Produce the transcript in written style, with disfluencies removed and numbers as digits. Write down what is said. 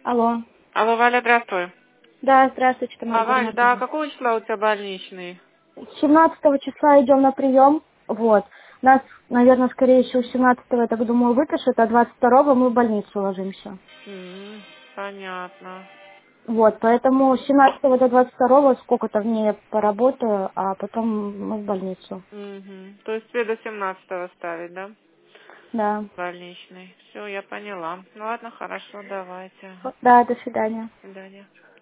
Алло. Алло, Валя, здравствуй. Да, здравствуйте, Тамара Валь, да, Германовна. какого числа у тебя больничный? 17 числа идем на прием. Вот. Нас, наверное, скорее всего, 17-го, я так думаю, выпишут, а 22-го мы в больницу ложимся. Понятно. Вот, поэтому с 17 до 22 сколько-то в ней поработаю, а потом мы в больницу. То есть тебе до 17-го ставить, да? Да. Больничный. Все, я поняла. Ну ладно, хорошо, давайте. Да, до свидания. До свидания.